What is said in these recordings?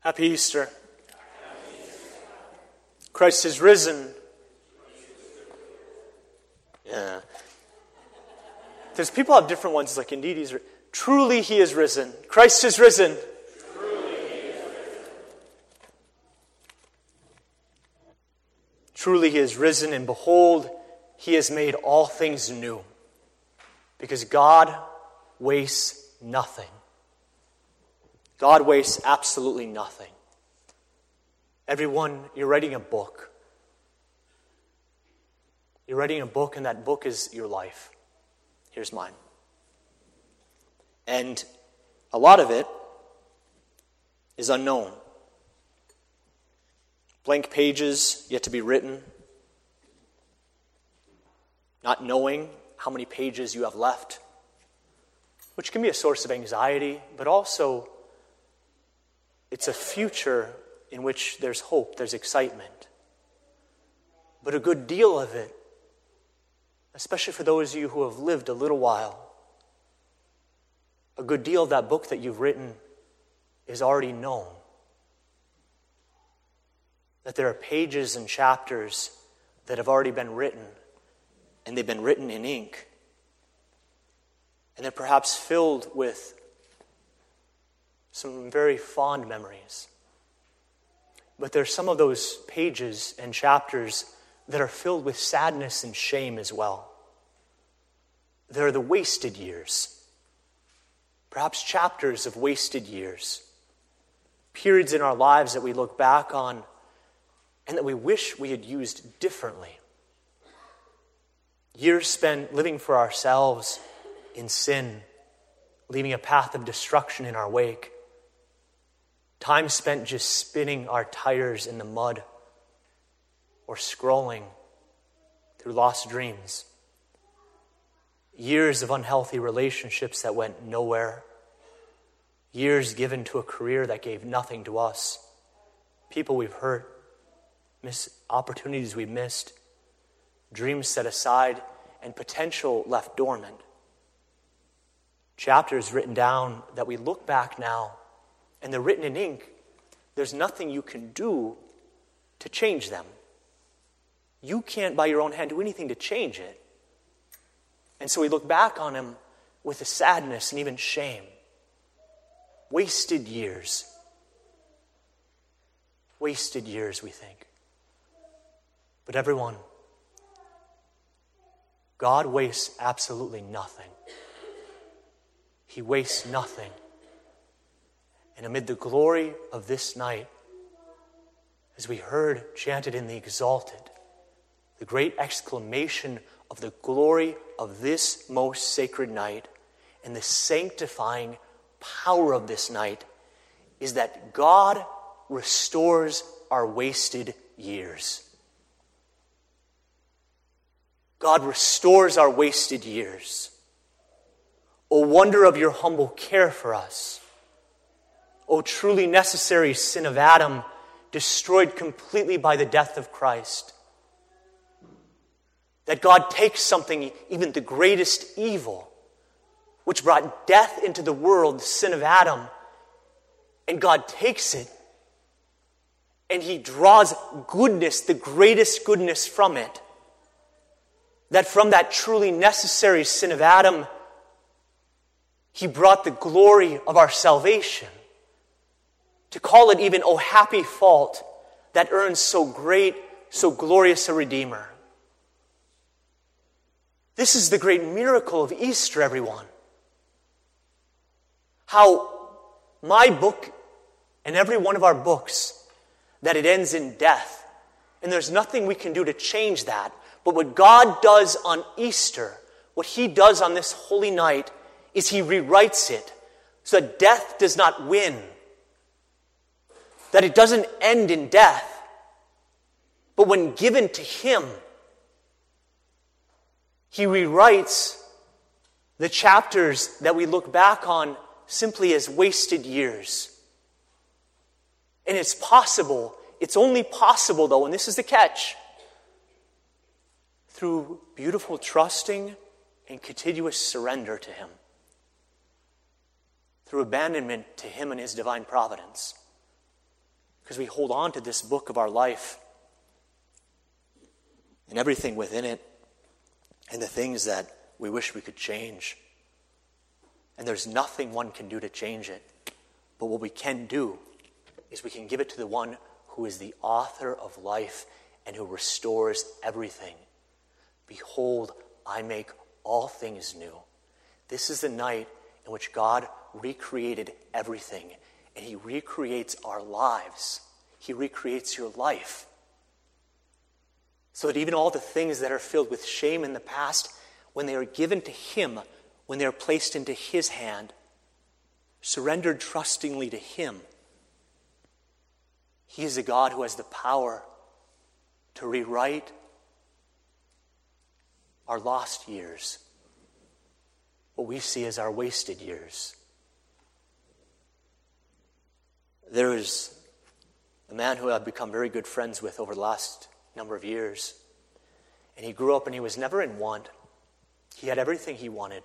Happy Easter. Christ is risen. Yeah. There's people have different ones, like indeed he's risen. Truly he is risen. Christ is risen. Truly he is risen, and behold, he has made all things new. Because God wastes nothing. God wastes absolutely nothing. Everyone, you're writing a book. You're writing a book, and that book is your life. Here's mine. And a lot of it is unknown. Blank pages yet to be written. Not knowing how many pages you have left, which can be a source of anxiety, but also it's a future in which there's hope, there's excitement. But a good deal of it, especially for those of you who have lived a little while, a good deal of that book that you've written is already known. That there are pages and chapters that have already been written, and they've been written in ink, and they're perhaps filled with some very fond memories. But there's some of those pages and chapters that are filled with sadness and shame as well. They're the wasted years. Perhaps chapters of wasted years. Periods in our lives that we look back on and that we wish we had used differently. Years spent living for ourselves in sin, leaving a path of destruction in our wake. Time spent just spinning our tires in the mud or scrolling through lost dreams. Years of unhealthy relationships that went nowhere. Years given to a career that gave nothing to us. People we've hurt. Opportunities we missed. Dreams set aside and potential left dormant. Chapters written down that we look back now, and they're written in ink. There's nothing you can do to change them. You can't, by your own hand, do anything to change it. And so we look back on them with a sadness and even shame. Wasted years. Wasted years, we think. But everyone, God wastes absolutely nothing. He wastes nothing. And amid the glory of this night, as we heard chanted in the Exalted, the great exclamation of the glory of this most sacred night and the sanctifying power of this night is that God restores our wasted years. God restores our wasted years. O wonder of your humble care for us. O truly necessary sin of Adam, destroyed completely by the death of Christ. That God takes something, even the greatest evil, which brought death into the world, the sin of Adam, and God takes it, and He draws goodness, the greatest goodness from it. That from that truly necessary sin of Adam, He brought the glory of our salvation. To call it even, oh happy fault, that earns so great, so glorious a Redeemer. This is the great miracle of Easter, everyone. How my book and every one of our books, that it ends in death. And there's nothing we can do to change that. But what God does on Easter, what He does on this holy night, is He rewrites it so that death does not win. That it doesn't end in death. But when given to Him, He rewrites the chapters that we look back on simply as wasted years. And it's possible, it's only possible though, and this is the catch, through beautiful trusting and continuous surrender to Him. Through abandonment to Him and His divine providence. because we hold on to this book of our life and everything within it and the things that we wish we could change. And there's nothing one can do to change it. But what we can do is we can give it to the one who is the author of life and who restores everything. Behold, I make all things new. This is the night in which God recreated everything, and he recreates our lives. He recreates your life. So that even all the things that are filled with shame in the past, when they are given to him, when they are placed into his hand, surrendered trustingly to him, he is a God who has the power to rewrite our lost years, what we see as our wasted years. There is a man who I've become very good friends with over the last number of years. And he grew up and he was never in want. He had everything he wanted.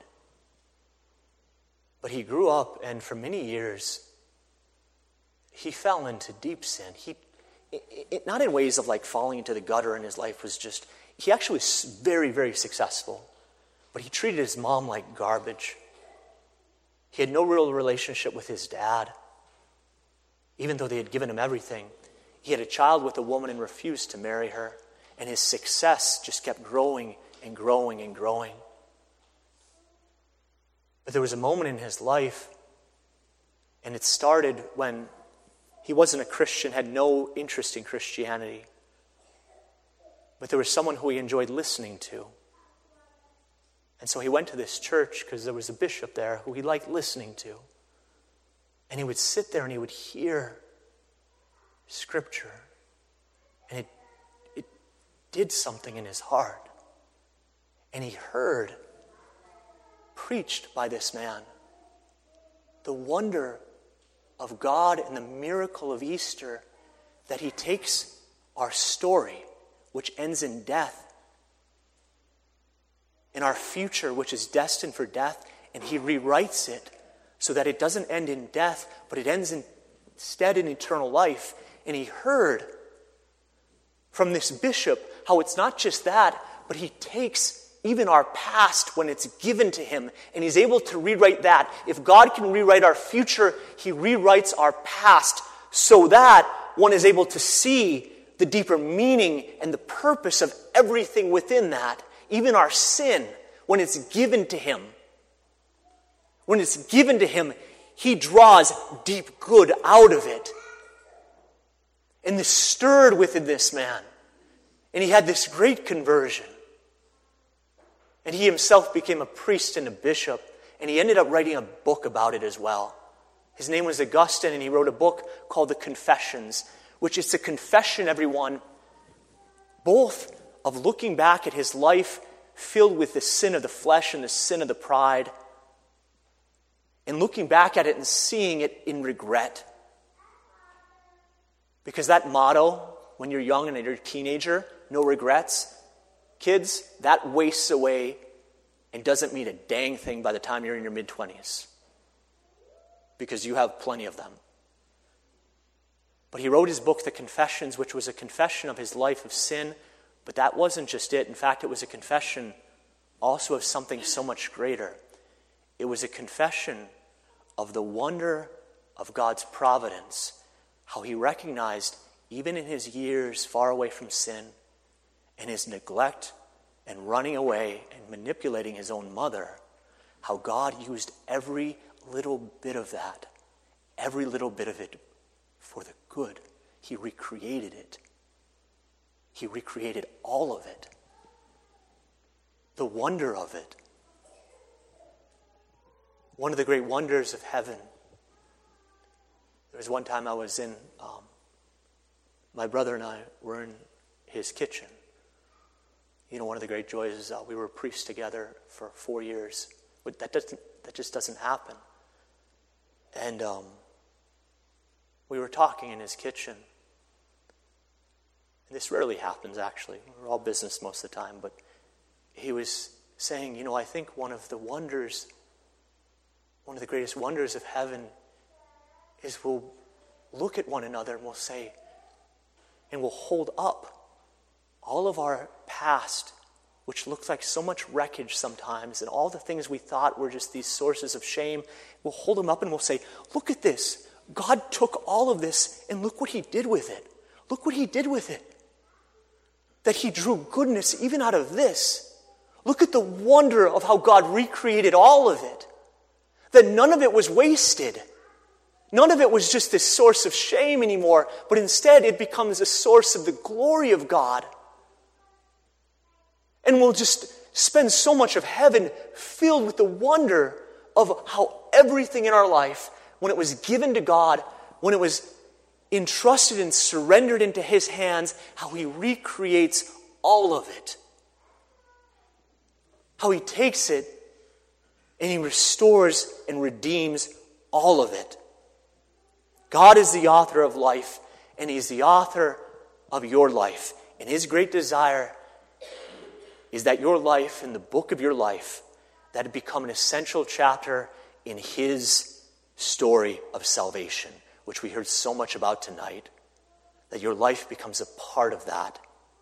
But he grew up, and for many years, he fell into deep sin. Not in ways of like falling into the gutter, and his life was just, he actually was very, very successful. But he treated his mom like garbage. He had no real relationship with his dad, even though they had given him everything. He had a child with a woman and refused to marry her. And his success just kept growing and growing and growing. But there was a moment in his life, and it started when he wasn't a Christian, had no interest in Christianity. But there was someone who he enjoyed listening to. And so he went to this church because there was a bishop there who he liked listening to. And he would sit there and he would hear Scripture. And it did something in his heart. And he heard, preached by this man, the wonder of God and the miracle of Easter, that he takes our story, which ends in death, and our future, which is destined for death, and he rewrites it so that it doesn't end in death, but it ends instead in eternal life. And he heard from this bishop how it's not just that, but he takes even our past when it's given to him, and he's able to rewrite that. If God can rewrite our future, he rewrites our past so that one is able to see the deeper meaning and the purpose of everything within that, even our sin, when it's given to him. When it's given to him, he draws deep good out of it. And this stirred within this man. And he had this great conversion. And he himself became a priest and a bishop. And he ended up writing a book about it as well. His name was Augustine, and he wrote a book called The Confessions, which is a confession, everyone, both of looking back at his life filled with the sin of the flesh and the sin of the pride, and looking back at it and seeing it in regret. Because that motto, when you're young and you're a teenager, no regrets, kids, that wastes away and doesn't mean a dang thing by the time you're in your mid-20s. Because you have plenty of them. But he wrote his book, The Confessions, which was a confession of his life of sin. But that wasn't just it. In fact, it was a confession also of something so much greater. It was a confession of the wonder of God's providence, how he recognized, even in his years far away from sin, and his neglect and running away and manipulating his own mother, how God used every little bit of that, every little bit of it for the good. He recreated it. He recreated all of it. The wonder of it. One of the great wonders of heaven. There was one time I was in, my brother and I were in his kitchen. You know, one of the great joys is we were priests together for 4 years. But that just doesn't happen. And we were talking in his kitchen. And this rarely happens, actually. We're all business most of the time. But he was saying, you know, I think one of the greatest wonders of heaven is we'll look at one another and we'll say, and we'll hold up all of our past, which looks like so much wreckage sometimes, and all the things we thought were just these sources of shame. We'll hold them up and we'll say, look at this. God took all of this and look what he did with it. Look what he did with it. That he drew goodness even out of this. Look at the wonder of how God recreated all of it. That none of it was wasted. None of it was just this source of shame anymore, but instead it becomes a source of the glory of God. And we'll just spend so much of heaven filled with the wonder of how everything in our life, when it was given to God, when it was entrusted and surrendered into his hands, how he recreates all of it. How he takes it and he restores and redeems all of it. God is the author of life, and he's the author of your life. And his great desire is that your life, in the book of your life, that it become an essential chapter in his story of salvation, which we heard so much about tonight, that your life becomes a part of that.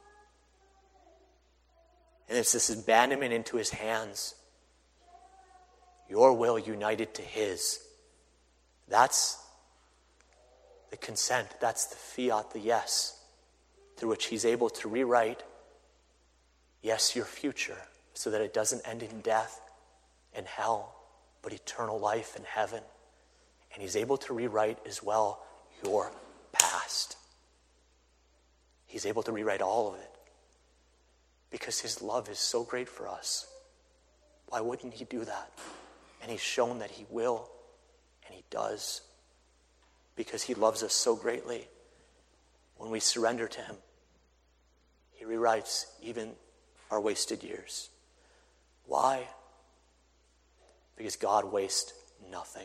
And it's this abandonment into his hands, your will united to his. That's the consent, that's the fiat, the yes, through which he's able to rewrite, yes, your future, so that it doesn't end in death and hell, but eternal life in heaven. And he's able to rewrite as well your past. He's able to rewrite all of it because his love is so great for us. Why wouldn't he do that? And he's shown that he will, and he does, because he loves us so greatly. When we surrender to him, he rewrites even our wasted years. Why? Because God wastes nothing.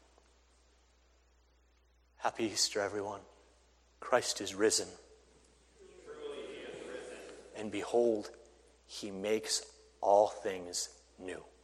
Happy Easter, everyone. Christ is risen. Truly he is risen. And behold, he makes all things new.